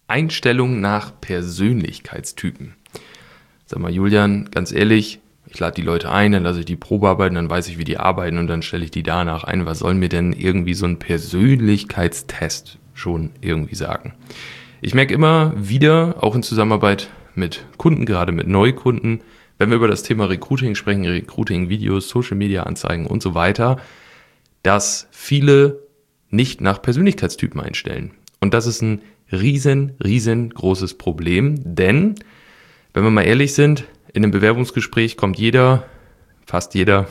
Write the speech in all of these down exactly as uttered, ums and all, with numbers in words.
Einstellung nach Persönlichkeitstypen. Sag mal, Julian, ganz ehrlich, ich lade die Leute ein, dann lasse ich die Probe arbeiten, dann weiß ich, wie die arbeiten und dann stelle ich die danach ein. Was soll mir denn irgendwie so ein Persönlichkeitstest schon irgendwie sagen? Ich merke immer wieder, auch in Zusammenarbeit mit Kunden, gerade mit Neukunden, wenn wir über das Thema Recruiting sprechen, Recruiting-Videos, Social-Media-Anzeigen und so weiter, dass viele nicht nach Persönlichkeitstypen einstellen. Und das ist ein riesen, riesengroßes Problem, denn, wenn wir mal ehrlich sind, in einem Bewerbungsgespräch kommt jeder, fast jeder,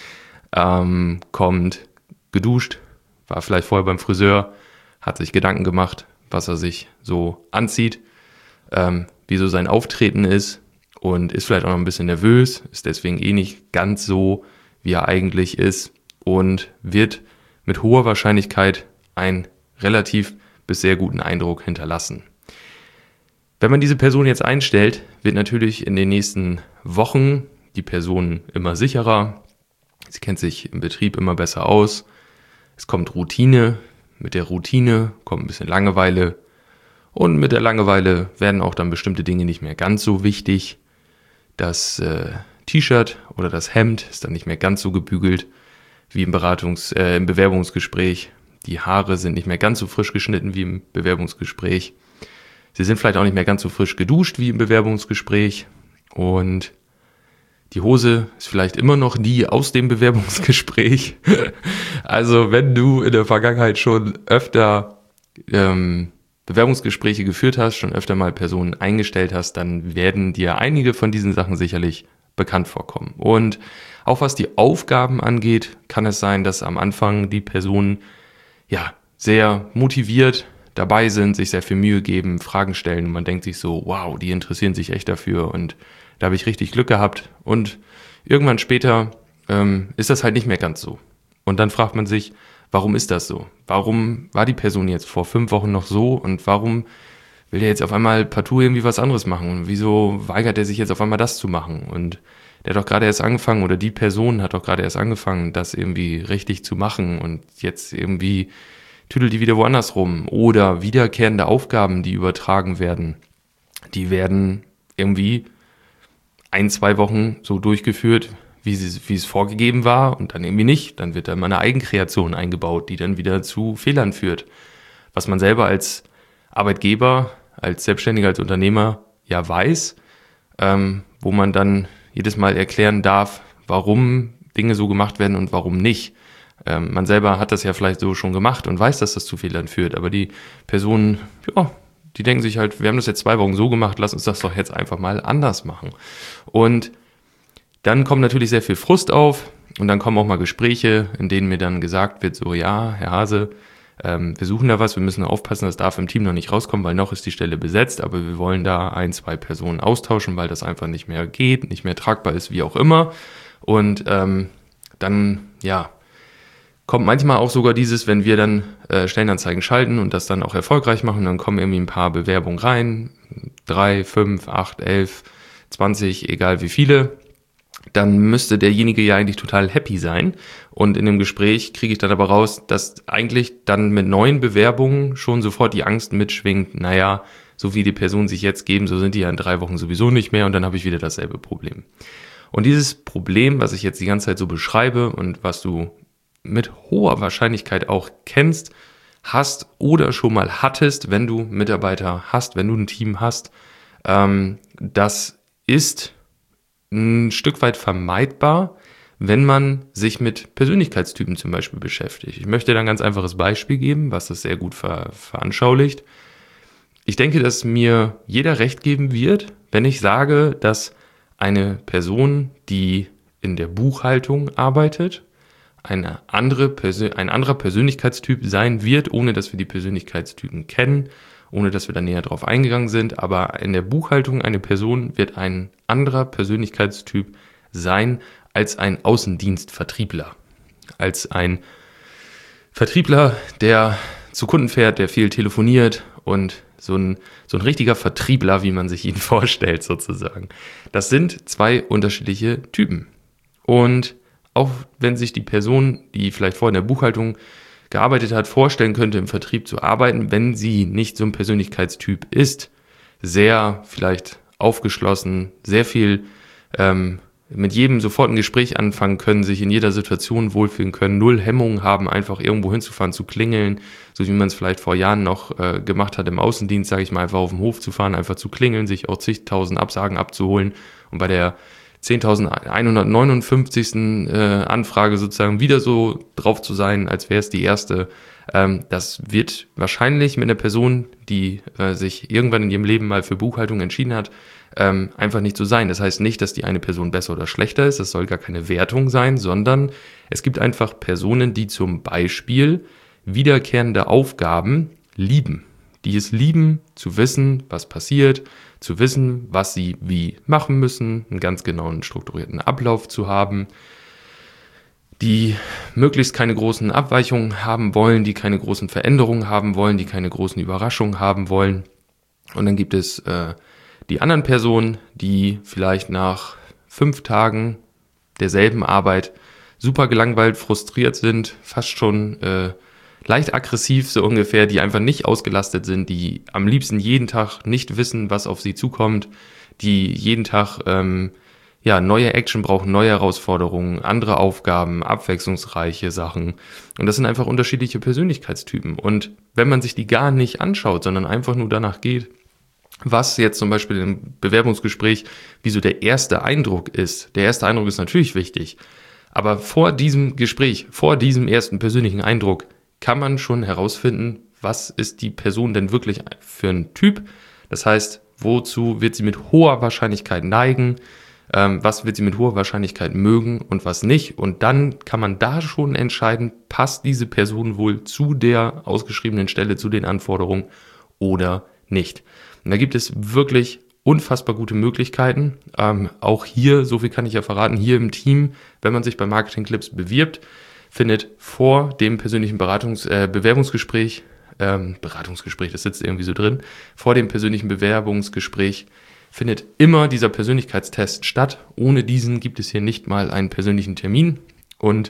ähm, kommt geduscht, war vielleicht vorher beim Friseur, hat sich Gedanken gemacht, was er sich so anzieht, ähm, wie so sein Auftreten ist und ist vielleicht auch noch ein bisschen nervös, ist deswegen eh nicht ganz so, wie er eigentlich ist und wird mit hoher Wahrscheinlichkeit einen relativ bis sehr guten Eindruck hinterlassen. Wenn man diese Person jetzt einstellt, wird natürlich in den nächsten Wochen die Person immer sicherer. Sie kennt sich im Betrieb immer besser aus. Es kommt Routine. Mit der Routine kommt ein bisschen Langeweile. Und mit der Langeweile werden auch dann bestimmte Dinge nicht mehr ganz so wichtig. Das äh, T-Shirt oder das Hemd ist dann nicht mehr ganz so gebügelt wie im, Beratungs-, äh, im Bewerbungsgespräch. Die Haare sind nicht mehr ganz so frisch geschnitten wie im Bewerbungsgespräch. Sie sind vielleicht auch nicht mehr ganz so frisch geduscht wie im Bewerbungsgespräch und die Hose ist vielleicht immer noch die aus dem Bewerbungsgespräch. Also wenn du in der Vergangenheit schon öfter ähm, Bewerbungsgespräche geführt hast, schon öfter mal Personen eingestellt hast, dann werden dir einige von diesen Sachen sicherlich bekannt vorkommen. Und auch was die Aufgaben angeht, kann es sein, dass am Anfang die Personen ja sehr motiviert dabei sind, sich sehr viel Mühe geben, Fragen stellen und man denkt sich so, wow, die interessieren sich echt dafür und da habe ich richtig Glück gehabt und irgendwann später ähm, ist das halt nicht mehr ganz so. Und dann fragt man sich, warum ist das so? Warum war die Person jetzt vor fünf Wochen noch so und warum will der jetzt auf einmal partout irgendwie was anderes machen und wieso weigert er sich jetzt auf einmal das zu machen? Und der hat doch gerade erst angefangen oder die Person hat doch gerade erst angefangen, das irgendwie richtig zu machen und jetzt irgendwie tüdelt die wieder woanders rum. Oder wiederkehrende Aufgaben, die übertragen werden, die werden irgendwie ein, zwei Wochen so durchgeführt, wie, sie, wie es vorgegeben war und dann irgendwie nicht. Dann wird da mal eine Eigenkreation eingebaut, die dann wieder zu Fehlern führt. Was man selber als Arbeitgeber, als Selbstständiger, als Unternehmer ja weiß, ähm, wo man dann jedes Mal erklären darf, warum Dinge so gemacht werden und warum nicht. Ähm, man selber hat das ja vielleicht so schon gemacht und weiß, dass das zu Fehlern führt, aber die Personen, ja, die denken sich halt, wir haben das jetzt zwei Wochen so gemacht, lass uns das doch jetzt einfach mal anders machen. Und dann kommt natürlich sehr viel Frust auf und dann kommen auch mal Gespräche, in denen mir dann gesagt wird, so ja, Herr Hase, ähm, wir suchen da was, wir müssen aufpassen, das darf im Team noch nicht rauskommen, weil noch ist die Stelle besetzt, aber wir wollen da ein, zwei Personen austauschen, weil das einfach nicht mehr geht, nicht mehr tragbar ist, wie auch immer. Und ähm, dann, ja, kommt manchmal auch sogar dieses, wenn wir dann äh, Stellenanzeigen schalten und das dann auch erfolgreich machen, dann kommen irgendwie ein paar Bewerbungen rein, drei, fünf, acht, elf, zwanzig, egal wie viele, dann müsste derjenige ja eigentlich total happy sein und in dem Gespräch kriege ich dann aber raus, dass eigentlich dann mit neuen Bewerbungen schon sofort die Angst mitschwingt, naja, so wie die Personen sich jetzt geben, so sind die ja in drei Wochen sowieso nicht mehr und dann habe ich wieder dasselbe Problem. Und dieses Problem, was ich jetzt die ganze Zeit so beschreibe und was du mit hoher Wahrscheinlichkeit auch kennst, hast oder schon mal hattest, wenn du Mitarbeiter hast, wenn du ein Team hast, ähm, das ist ein Stück weit vermeidbar, wenn man sich mit Persönlichkeitstypen zum Beispiel beschäftigt. Ich möchte da ein ganz einfaches Beispiel geben, was das sehr gut ver- veranschaulicht. Ich denke, dass mir jeder recht geben wird, wenn ich sage, dass eine Person, die in der Buchhaltung arbeitet, eine andere Persön- ein anderer Persönlichkeitstyp sein wird, ohne dass wir die Persönlichkeitstypen kennen, ohne dass wir da näher drauf eingegangen sind. Aber in der Buchhaltung eine Person wird ein anderer Persönlichkeitstyp sein als ein Außendienstvertriebler. Als ein Vertriebler, der zu Kunden fährt, der viel telefoniert und so ein, so ein richtiger Vertriebler, wie man sich ihn vorstellt sozusagen. Das sind zwei unterschiedliche Typen. Und auch wenn sich die Person, die vielleicht vorher in der Buchhaltung gearbeitet hat, vorstellen könnte, im Vertrieb zu arbeiten, wenn sie nicht so ein Persönlichkeitstyp ist, sehr vielleicht aufgeschlossen, sehr viel ähm, mit jedem sofort ein Gespräch anfangen können, sich in jeder Situation wohlfühlen können, null Hemmungen haben, einfach irgendwo hinzufahren, zu klingeln, so wie man es vielleicht vor Jahren noch äh, gemacht hat im Außendienst, sage ich mal, einfach auf den Hof zu fahren, einfach zu klingeln, sich auch zigtausend Absagen abzuholen und bei der zehntausendeinhundertneunundfünfzigsten Äh, Anfrage sozusagen wieder so drauf zu sein, als wäre es die erste. Ähm, das wird wahrscheinlich mit einer Person, die äh, sich irgendwann in ihrem Leben mal für Buchhaltung entschieden hat, ähm, einfach nicht so sein. Das heißt nicht, dass die eine Person besser oder schlechter ist, das soll gar keine Wertung sein, sondern es gibt einfach Personen, die zum Beispiel wiederkehrende Aufgaben lieben, die es lieben, zu wissen, was passiert, zu wissen, was sie wie machen müssen, einen ganz genauen strukturierten Ablauf zu haben, die möglichst keine großen Abweichungen haben wollen, die keine großen Veränderungen haben wollen, die keine großen Überraschungen haben wollen. Und dann gibt es äh, die anderen Personen, die vielleicht nach fünf Tagen derselben Arbeit super gelangweilt, frustriert sind, fast schon äh, leicht aggressiv so ungefähr, die einfach nicht ausgelastet sind, die am liebsten jeden Tag nicht wissen, was auf sie zukommt, die jeden Tag ähm, ja neue Action brauchen, neue Herausforderungen, andere Aufgaben, abwechslungsreiche Sachen. Und das sind einfach unterschiedliche Persönlichkeitstypen. Und wenn man sich die gar nicht anschaut, sondern einfach nur danach geht, was jetzt zum Beispiel im Bewerbungsgespräch, wie so der erste Eindruck ist. Der erste Eindruck ist natürlich wichtig, aber vor diesem Gespräch, vor diesem ersten persönlichen Eindruck, kann man schon herausfinden, was ist die Person denn wirklich für ein Typ. Das heißt, wozu wird sie mit hoher Wahrscheinlichkeit neigen, ähm, was wird sie mit hoher Wahrscheinlichkeit mögen und was nicht. Und dann kann man da schon entscheiden, passt diese Person wohl zu der ausgeschriebenen Stelle, zu den Anforderungen oder nicht. Und da gibt es wirklich unfassbar gute Möglichkeiten. Ähm, auch hier, so viel kann ich ja verraten, hier im Team, wenn man sich bei Marketing Clips bewirbt, findet vor dem persönlichen Beratungs-, äh, Bewerbungsgespräch, ähm, Beratungsgespräch, das sitzt irgendwie so drin, vor dem persönlichen Bewerbungsgespräch findet immer dieser Persönlichkeitstest statt. Ohne diesen gibt es hier nicht mal einen persönlichen Termin. Und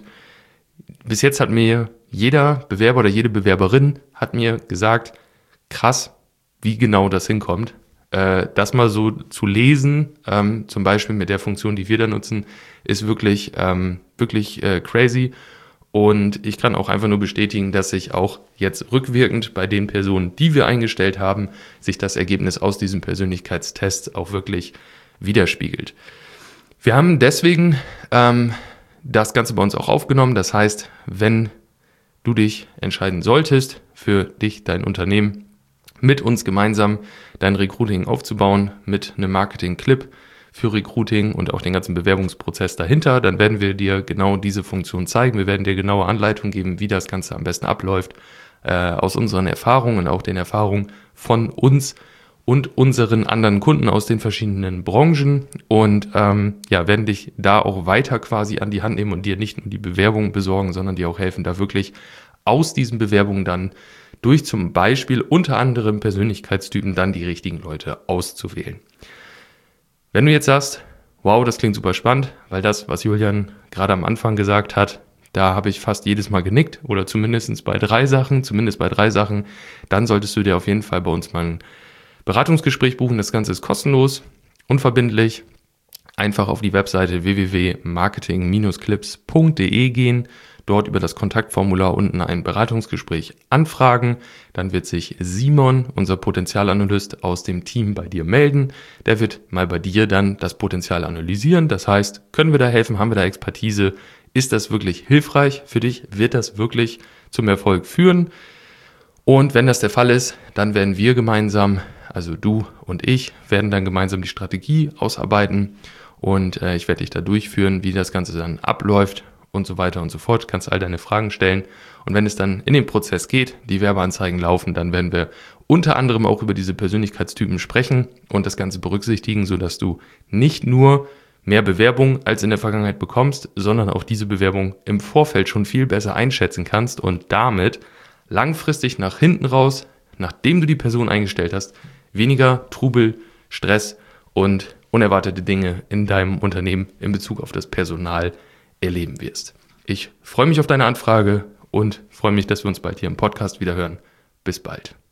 bis jetzt hat mir jeder Bewerber oder jede Bewerberin hat mir gesagt, krass, wie genau das hinkommt. Äh, das mal so zu lesen, ähm, zum Beispiel mit der Funktion, die wir da nutzen, ist wirklich, ähm, wirklich äh, crazy. Und ich kann auch einfach nur bestätigen, dass sich auch jetzt rückwirkend bei den Personen, die wir eingestellt haben, sich das Ergebnis aus diesem Persönlichkeitstest auch wirklich widerspiegelt. Wir haben deswegen ähm, das Ganze bei uns auch aufgenommen. Das heißt, wenn du dich entscheiden solltest, für dich, dein Unternehmen, mit uns gemeinsam dein Recruiting aufzubauen, mit einem Marketing-Clip für Recruiting und auch den ganzen Bewerbungsprozess dahinter, dann werden wir dir genau diese Funktion zeigen. Wir werden dir genaue Anleitung geben, wie das Ganze am besten abläuft, äh, aus unseren Erfahrungen und auch den Erfahrungen von uns und unseren anderen Kunden aus den verschiedenen Branchen und ähm, ja, werden dich da auch weiter quasi an die Hand nehmen und dir nicht nur die Bewerbungen besorgen, sondern dir auch helfen, da wirklich aus diesen Bewerbungen dann durch zum Beispiel unter anderem Persönlichkeitstypen dann die richtigen Leute auszuwählen. Wenn du jetzt sagst, wow, das klingt super spannend, weil das, was Julian gerade am Anfang gesagt hat, da habe ich fast jedes Mal genickt oder zumindest bei drei Sachen, zumindest bei drei Sachen, dann solltest du dir auf jeden Fall bei uns mal ein Beratungsgespräch buchen. Das Ganze ist kostenlos, unverbindlich. Einfach auf die Webseite w w w punkt marketing Bindestrich clips punkt d e gehen, dort über das Kontaktformular unten ein Beratungsgespräch anfragen. Dann wird sich Simon, unser Potenzialanalyst aus dem Team, bei dir melden. Der wird mal bei dir dann das Potenzial analysieren. Das heißt, können wir da helfen? Haben wir da Expertise? Ist das wirklich hilfreich für dich? Wird das wirklich zum Erfolg führen? Und wenn das der Fall ist, dann werden wir gemeinsam, also du und ich, werden dann gemeinsam die Strategie ausarbeiten. Und äh, ich werde dich da durchführen, wie das Ganze dann abläuft und so weiter und so fort. Du kannst all deine Fragen stellen. Und wenn es dann in den Prozess geht, die Werbeanzeigen laufen, dann werden wir unter anderem auch über diese Persönlichkeitstypen sprechen und das Ganze berücksichtigen, sodass du nicht nur mehr Bewerbung als in der Vergangenheit bekommst, sondern auch diese Bewerbung im Vorfeld schon viel besser einschätzen kannst und damit langfristig nach hinten raus, nachdem du die Person eingestellt hast, weniger Trubel, Stress und unerwartete Dinge in deinem Unternehmen in Bezug auf das Personal erleben wirst. Ich freue mich auf deine Anfrage und freue mich, dass wir uns bald hier im Podcast wieder hören. Bis bald.